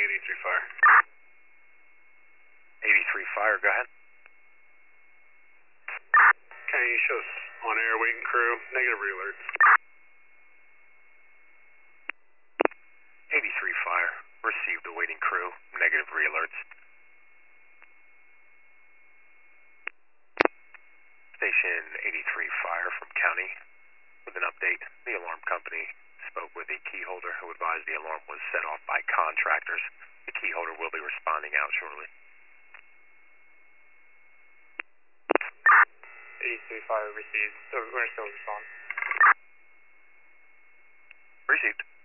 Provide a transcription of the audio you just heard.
83 fire. 83 fire, go ahead. County shows on air, waiting crew, negative re-alerts. 83 fire, received awaiting crew, negative re-alerts. Station 83 fire from county with an update. The alarm company spoke with the key holder who advised the alarm was set off by contractors. The key holder will be responding out shortly. 83 fire received. We're still responding. Received.